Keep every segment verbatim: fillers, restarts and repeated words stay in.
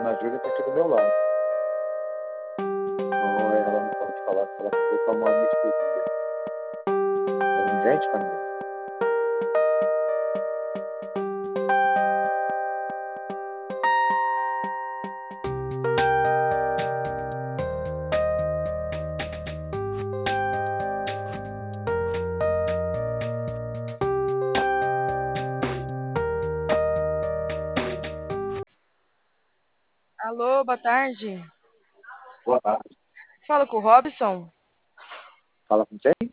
Ana Júlia tá aqui do meu lado. Não, ela não pode falar que ela ficou tomando anestesia. É urgente, Camila? Alô, boa tarde. Boa tarde. Fala com o Robson. Fala com quem?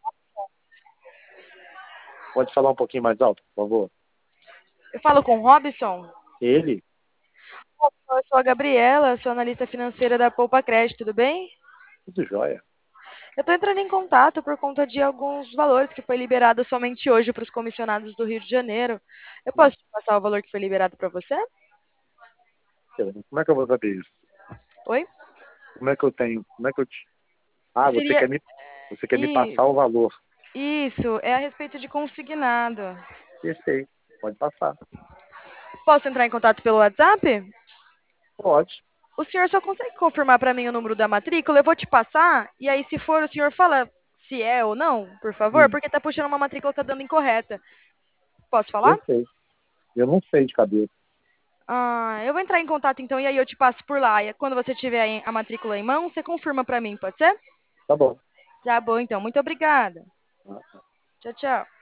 Pode falar um pouquinho mais alto, por favor? Eu falo com o Robson. Ele? Eu sou a Gabriela, sou analista financeira da Poupa Crédito, tudo bem? Tudo jóia. Eu estou entrando em contato por conta de alguns valores que foi liberado somente hoje para os comissionados do Rio de Janeiro. Eu Hum, posso te passar o valor que foi liberado para você? Como é que eu vou saber isso? Oi? Como é que eu tenho? Como é que eu te... Ah, você Seria. quer me, você quer me i- passar o valor? Isso, é a respeito de consignado. Perfeito. Pode passar. Posso entrar em contato pelo WhatsApp? Pode. O senhor só consegue confirmar para mim o número da matrícula? Eu vou te passar, e aí, se for, o senhor fala se é ou não, por favor, Hum, porque tá puxando uma matrícula que tá dando incorreta. Posso falar? perfeito. Eu não sei de cabeça. Ah, eu vou entrar em contato então, e aí eu te passo por lá. E quando você tiver aí a matrícula em mão, você confirma para mim, pode ser? Tá bom. Tá bom, então. Muito obrigada. Ah, Tchau, tchau.